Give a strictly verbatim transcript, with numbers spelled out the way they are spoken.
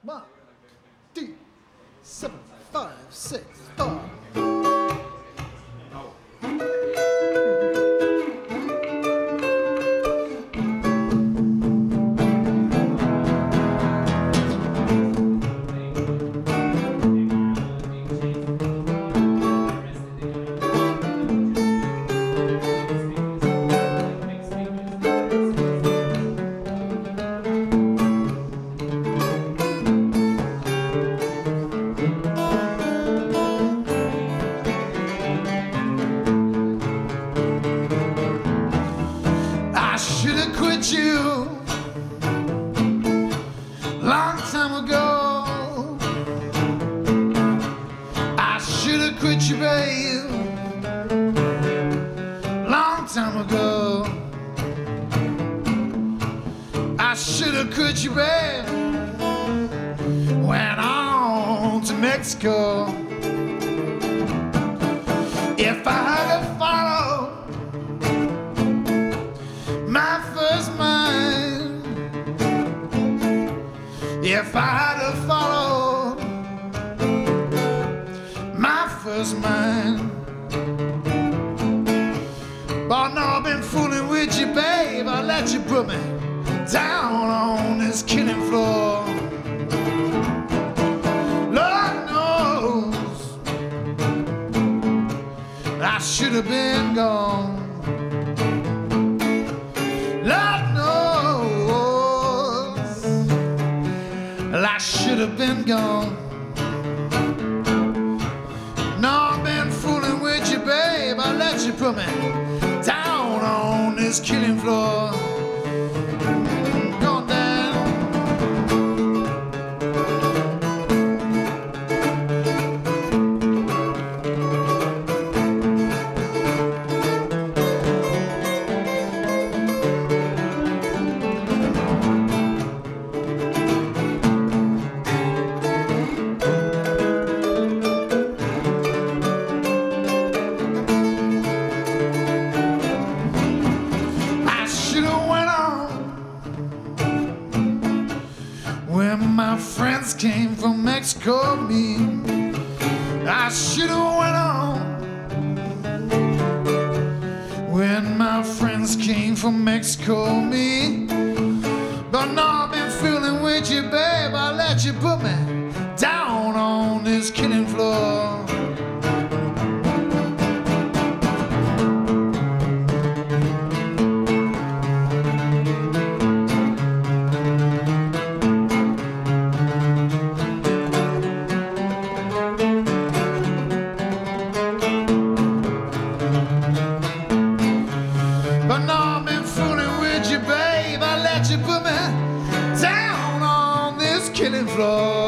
One, two, seven, five, six, four. I should have quit you long time ago. I should have quit you, babe, long time ago. I should have quit you, babe, went on to Mexico. If I had followed my first mind, if I had to follow my first mind, but no, I've been fooling with you, babe. I let you put me down on this killing floor. Lord knows I should have been gone. Lord knows I should have been gone. No, I've been fooling with you, babe. I let you put me down on this killing floor. Going down. When my friends came from Mexico, me, I should have went on. When my friends came from Mexico, me, but no, I've been fooling with you, babe. I let you put me down on this killing floor. But no, I've been fooling with you, babe. I let you put me down on this killing floor.